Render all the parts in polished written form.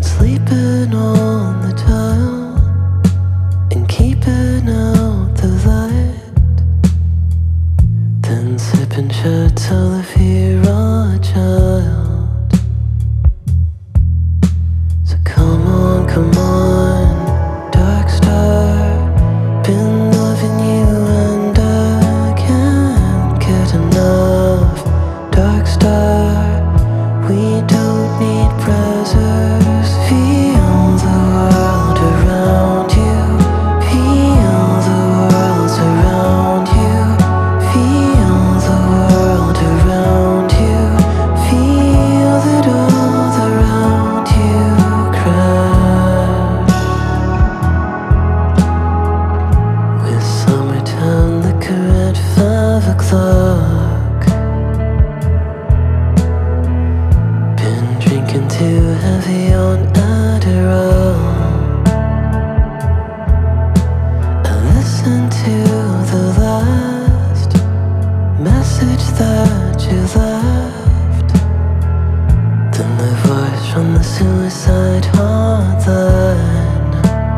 Sleeping on the tile and keeping out the light, then sipping shit till if you're a child. So come on, dark star, been loving you and I can't get enough. Dark star, we don't need presents. Feel the world around you. Feel the world around you. Feel the world around you. Feel that all around you crash. With summertime liquor at 5 o'clock. Been drinking too heavy on Adderall. I listened to the last message that you left, then the voice from the suicide hotline.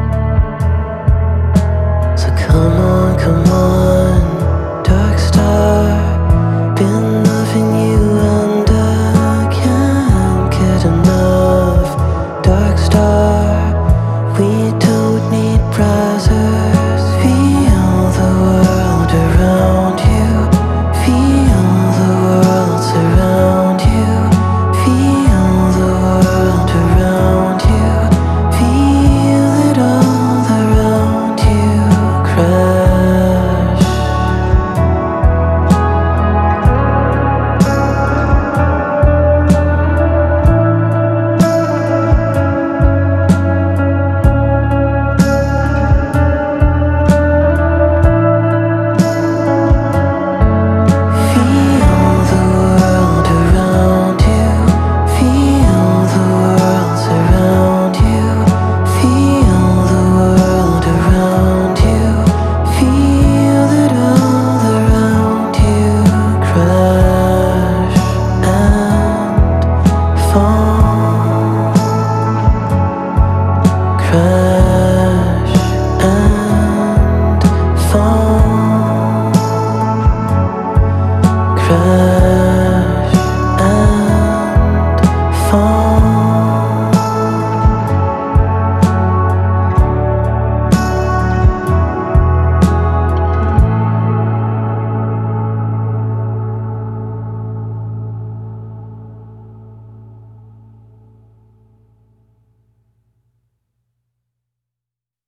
So come on, dark star, been loving you and I can't get enough. Dark star, we don't need browsers. Feel the world around you. Feel the world surround you. Feel the world around you. Feel it all around you crash. Feel the world around you. Feel the world surround you. Feel the world around you. Feel it all around you crash and fall. Crash and fall. Crash